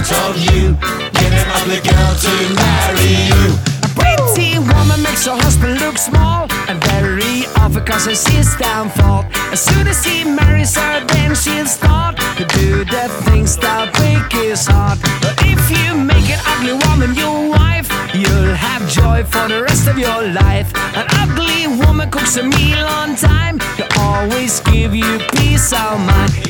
front of you. Get an ugly girl to marry you. A pretty woman makes her husband look small, and very often causes his downfall. As soon as he marries her, then she'll start to do the things that break his heart. But if you make an ugly woman your wife, you'll have joy for the rest of your life. An ugly woman cooks a meal on time to always give you peace of mind.